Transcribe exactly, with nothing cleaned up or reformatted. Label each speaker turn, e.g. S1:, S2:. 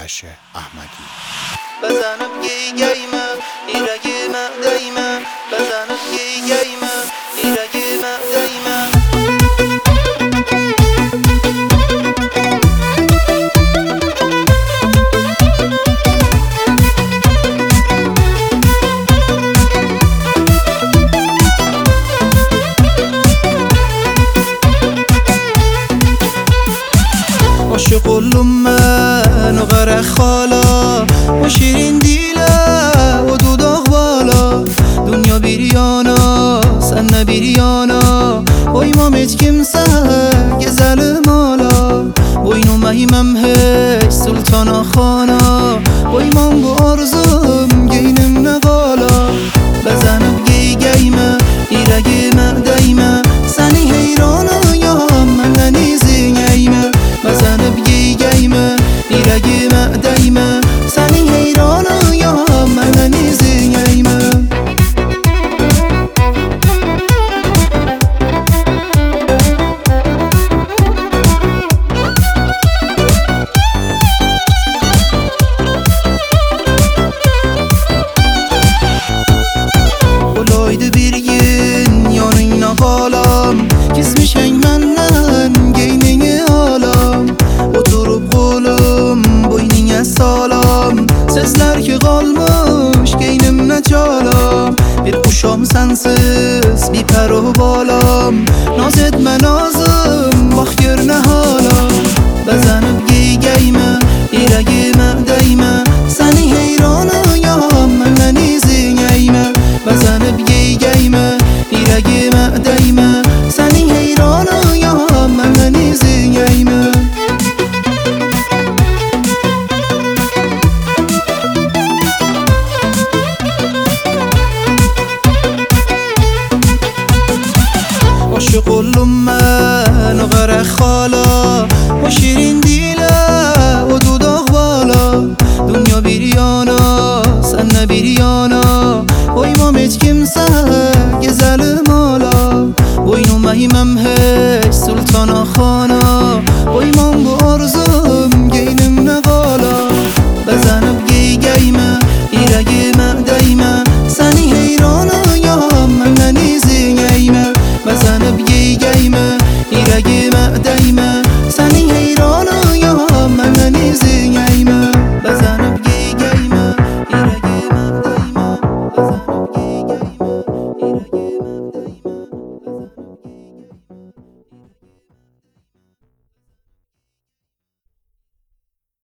S1: آرش احمدی.
S2: بزنم گیگیمه ایرگیمه دیمه بزنم گیگیمه ایرگیمه دیمه عاشق من و غرق خالا و شیرین دیله و دوداغ بالا دنیا بیریانا sen بیریانا و ایمامت kimse gezelim hala boynum eğmem hiç sultana khana و ایمام bu arzum geynim ne gala بزنم گیگیمه ایرگیمه دیمه seni heyranıyam من ننیزینیمه بزنم گیگیمه ایرگیمه دیمه seni heyranıyam من ننیزینیمه Kesmişen menden geynini alam oturup kolum boynine salam sesler ki kalmış geynimne çalam bir kuşam sensiz bir per o balam naz etme nazım bak gör ne